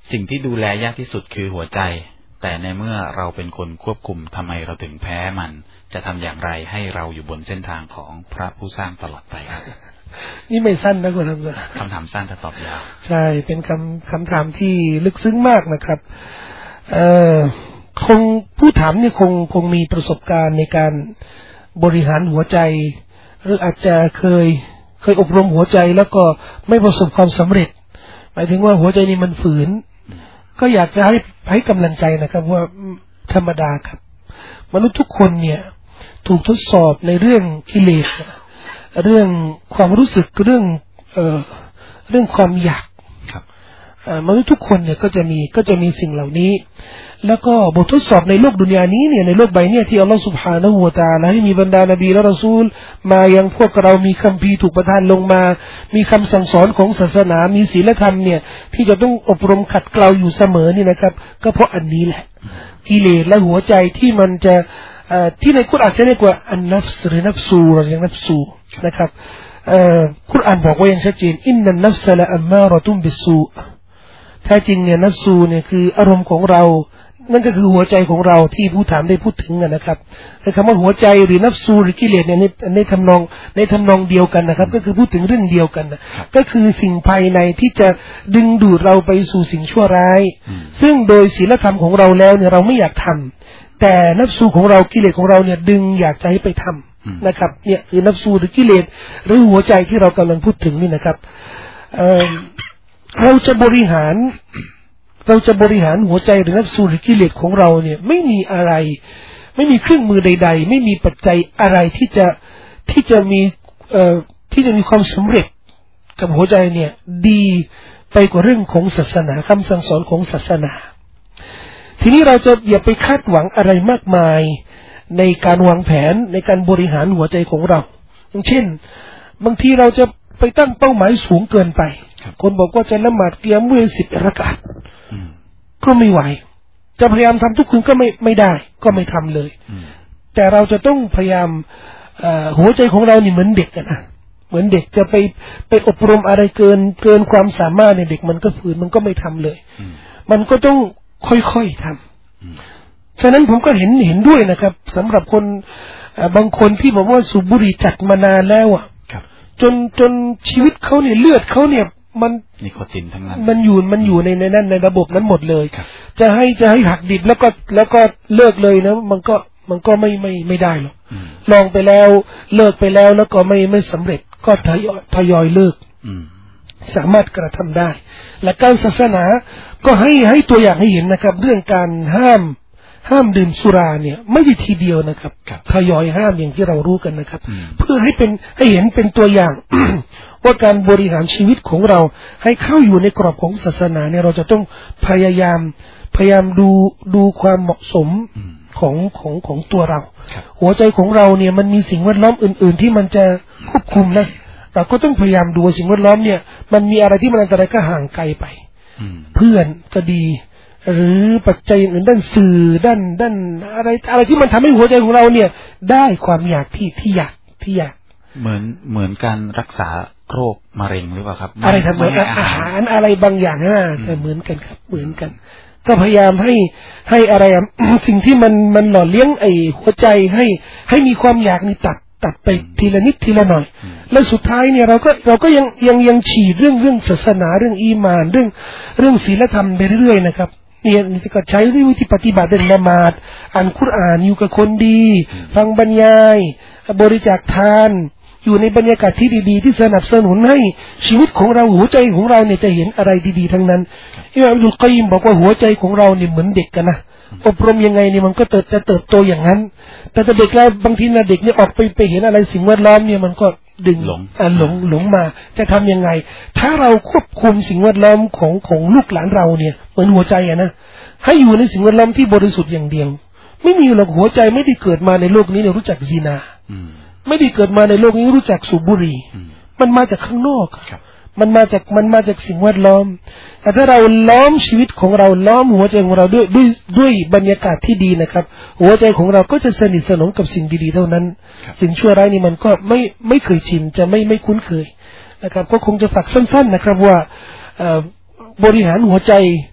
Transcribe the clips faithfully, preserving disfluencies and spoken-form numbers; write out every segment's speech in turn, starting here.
สิ่งที่ดูแลยากที่สุดคือหัวใจแต่ในเมื่อเราเป็นคนควบคุมทำไมเราถึงแพ้มันจะทำอย่างไรให้เราอยู่บนเส้นทางของพระผู้สร้างตลอดไปครับนี่ไม่สั้นนะคุณทำคำถามสั้นแต่ตอบยาวใช่เป็นคำคำถามที่ลึกซึ้งมากนะครับเอ่อคงผู้ถามนี่คงคงมีประสบการณ์ในการบริหารหัวใจหรืออาจจะเคยเคยอบรมหัวใจแล้วก็ไม่ประสบความสำเร็จหมายถึงว่าหัวใจนี่มันฝืนก็อยากจะให้ให้กำลังใจนะครับว่าธรรมดาครับมนุษย์ทุกคนเนี่ยถูกทดสอบในเรื่องกิเลสเรื่องความรู้สึกเรื่องเอ่อเรื่องความอยากครับมนุษย์ทุกคนเนี่ยก็จะมีก็จะมีสิ่งเหล่านี้แล้วก็บททดสอบในโลกดุนยานี้เนี่ยในโลกใบนี้ที่อัลลอฮฺซุบฮานะฮูวะตะอาลาให้มีบรรดานบีและรอซูลมายังพวกเรามีคัมภีร์ถูกประทานลงมามีคำสั่งสอนของศาสนามีศีลธรรมเนี่ยที่จะต้องอบรมขัดเกลาอยู่เสมอนี่นะครับก็เพราะอันนี้แหละกิเลสและหัวใจที่มันจะที่ในกุรอานจะเรียกว่าอันนัฟส์หรือนัฟซูหรือนัฟซูนะครับกุรอานบอกไว้อย่างชัดเจนอินนันนัฟซะละอัมมาเราะตุมบิสซูแท้จริงเนี่ยนัฟซูเนี่ยคืออารมณ์ของเรานั่นก็คือหัวใจของเราที่ผู้ถามได้พูดถึงนะครับแต่คำว่าหัวใจหรือนัฟซูหรือกิเลสเนี่ยในในทำนองในทำนองเดียวกันนะครับก็คือพูดถึงเรื่องเดียวกันนะก็คือสิ่งภายในที่จะดึงดูดเราไปสู่สิ่งชั่วร้ายซึ่งโดยศีลธรรมของเราแล้วเนี่ยเราไม่อยากทำแต่นัฟซูของเรากิเลสของเราเนี่ยดึงอยากจะให้ไปทำนะครับเนี่ยคือนัฟซูหรือกิเลสหรือหัวใจที่เรากำลังพูดถึงนี่นะครับเอ่อเราจะบริหารเราจะบริหารหัวใจหรือนัฟซูหรือกิเลสของเราเนี่ยไม่มีอะไรไม่มีเครื่องมือใดๆไม่มีปัจจัยอะไรที่จะที่จะมีเอ่อที่จะมีความสำเร็จกับหัวใจเนี่ยดีไปกว่าเรื่องของศาสนาคำสั่งสอนของศาสนาทีนี้เราจะอย่าไปคาดหวังอะไรมากมายในการวางแผนในการบริหารหัวใจของเราอย่างเช่นบางทีเราจะไปตั้งเป้าหมายสูงเกินไปคนบอกว่าจะละหมาดเกียามเวลสิบรากาตก็ไม่ไหวจะพยายามทำทุกคืนก็ไม่ไม่ได้ก็ไม่ทำเลยแต่เราจะต้องพยายามหัวใจของเรานี่เหมือนเด็กนะเหมือนเด็กจะไปไปอบรมอะไรเกินเกินความสามารถในเด็กมันก็ฝืนมันก็ไม่ทำเลยมันก็ต้องค่อยๆทำฉะนั้นผมก็เห็นเห็นด้วยนะครับสำหรับคนบางคนที่บอกว่าสูบบุหรี่จัดมานานแล้วอ่ะจนจนชีวิตเขาเนี่ยเลือดเขาเนี่ยมันนิโคตินทั้งนั้นมันอยู่มันอยู่ในในนั้นในระบบนั้นหมดเลยจะให้จะให้หักดิบแล้วก็แล้วก็เลิกเลยนะมันก็มันก็ไม่ไม่ไม่ได้หรอกลองไปแล้วเลิกไปแล้วแล้วก็ไม่ไม่สำเร็จก็ทยอยทยอยเลิกสามารถกระทำได้และการศาสนาก็ให้ให้ตัวอย่างให้เห็นนะครับเรื่องการห้ามห้ามดื่มสุราเนี่ยไม่ใช่ทีเดียวนะครับทยอยห้ามอย่างที่เรารู้กันนะครับเพื่อให้เป็นให้เห็นเป็นตัวอย่าง ว่าการบริหารชีวิตของเราให้เข้าอยู่ในกรอบของศาสนาเนี่ยเราจะต้องพยายามพยายามดูดูความเหมาะสมของของของตัวเราหัวใจของเราเนี่ยมันมีสิ่งแวดล้อมอื่นๆที่มันจะควบคุมนะเราก็ต้องพยายามดูสิ่งแวดล้อมเนี่ยมันมีอะไรที่มันอันตรายก็ห่างไกลไปเพื่อนก็ดีหรือปัจจัยอื่นด้านสื่อด้านด้านอะไรอะไรที่มันทำให้หัวใจของเราเนี่ยได้ความอยากที่ที่อยากที่อยากเหมือนเหมือนการรักษาโรคมะเร็งหรือเปล่าครับอะไรทำเหมือนอาหารอะไรบางอย่างนะแต่เหมือนกันครับเหมือนกันก็พยายามให้ให้อะไร สิ่งที่มันมันหล่อเลี้ยงไอ้หัวใจให้ให้มีความอยากนี่ตัดตัดไปทีละนิดทีละหน่อยแล้วสุดท้ายเนี่ยเราก็เราก็ยังยังยังฉีดเรื่องเรื่องศาสนาเรื่องอีมานเรื่องเรื่องศีลธรรมไปเรื่อยๆนะครับเนี่ยนี่ก็ใช้วิธีปฏิบัติเดินละหมาดอ่านคุรอานอยู่กับคนดีฟังบรรยายบริจาคทานอยู่ในบรรยากาศที่ดีๆที่สนับสนุนให้ชีวิตของเราหัวใจของเราเนี่ยจะเห็นอะไรดีๆทั้งนั้นอิหม่ามอับดุลกอยยิมบอกว่าหัวใจของเราเนี่ยเหมือนเด็กกันนะอบรมยังไงเนี่ยมันก็เติบจะเติบโตอย่างนั้นแต่แต่เด็กแล้วบางทีนะเด็กเนี่ยออกไปไปเห็นอะไรสิ่งแวดล้อมเนี่ยมันก็ดึงหลงอ่าหลงหลงมาจะทำยังไงถ้าเราควบคุมสิ่งแวดล้อมของของลูกหลานเราเนี่ยเหมือนหัวใจอะนะให้อยู่ในสิ่งแวดล้อมที่บริสุทธิ์อย่างเดียวไม่มีหรอกหัวใจไม่ได้เกิดมาในโลกนี้เนี่ยรู้จักซินาไม่ได้เกิดมาในโลกนี้รู้จักสูบบุหรี่มันมาจากข้างนอกมันมาจากมันมาจากสิ่งแวดล้อมแต่ถ้าเราล้อมชีวิตของเราล้อมหัวใจของเราด้วยด้วยด้วยบรรยากาศที่ดีนะครับหัวใจของเราก็จะสนิทสนมกับสิ่งดีๆเท่านั้นสิ่งชั่วร้ายนี่มันก็ไม่ไม่เคยชินจะไม่ไม่คุ้นเคยนะครับก็คงจะฝากสั้นๆนะครับว่าบริหารหัวใจ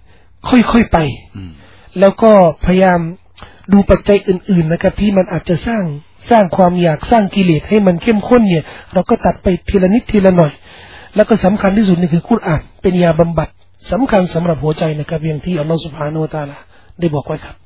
ค่อยๆไปแล้วก็พยายามดูปัจจัยอื่นๆนะครับที่มันอาจจะสร้างสร้างความอยากสร้างกิเลสให้มันเข้มข้นเนี่ยเราก็ตัดไปทีละนิดทีละหน่อยแล้วก็สำคัญที่สุดนี่คือกุรอานเป็นยาบำบัดสำคัญสำหรับหัวใจนะครับอย่างที่อัลลอฮฺซุบฮานะฮูวะตะอาลาได้บอกไว้ครับ